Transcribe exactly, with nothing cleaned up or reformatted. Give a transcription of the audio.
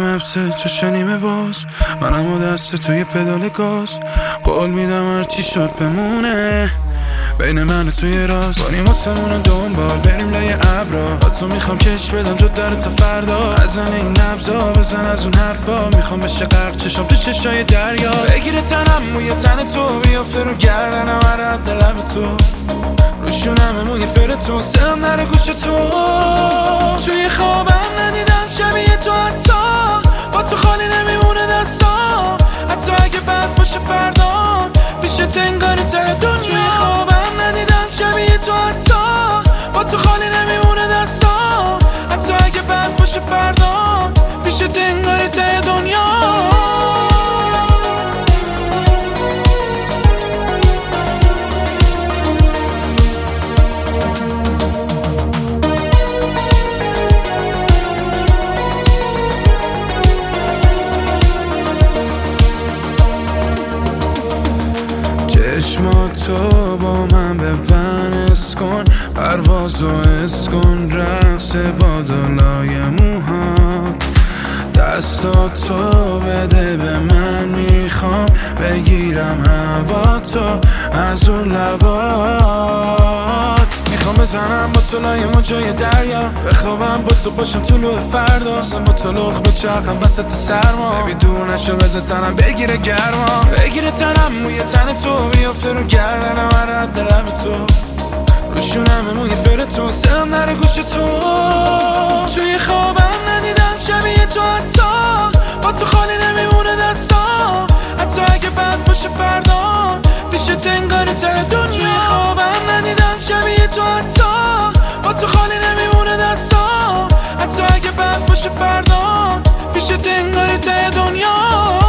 حبسه چه نیمه باز، منم و دست توی پدال گاز. قول میدم هرچی شد بمونه بین من و توی راز. کنیم واسمون دنبال بریم لای ابرا، با تو میخوام کش بدم جد داره تا فردا. ازن این نبضا بزن از اون حرفا، میخوام بشه غرق چشام تو چشای دریا. بگیره تنم موی تن تو بیافته رو گردنم هر رد لب تو، روشونم موی فر تو سرم نره گوش تو. توی خوابم ندیدم شبیه تو، حتی با تو خالی نمیمونه دستام. حتی اگه بد باشه فردام پیش تنگاری ته دنیا. خوابم ندیدم شبیه تو، حتی با تو خالی نمیمونه دستام. حتی اگه بد باشه فردام پیش تنگاری ته دنیا. چشماتو با من ببنس کن، پروازو اس کن، رقص بادالای موهات. دستاتو بده به من، میخوام بگیرم هواتو از اون لبات. میخوام بزنم با تو لای موجای دریا، بخوابم با تو باشم طلوع فردا. اصلا با تو لخ بچرخم وسط سرما، ببی دور نشو بزه تنم بگیره گرما. بگیره تنم موی تن تو بیافته رو گردنم هر رد لب تو، روشونم موی فر تو سرم نره گوش تو. توی خوابم ندیدم شبیه تو، حتی با تو خالی نمیمونه دستام. حتی اگه بد باشه فردام پیش تنگاری ته دنیا. خوابم ندیدم شبیه تو، حتی با تو خالی نمیمونه دستام. حتی اگه بد باشه فردام پیش تنگاری ته دنیا.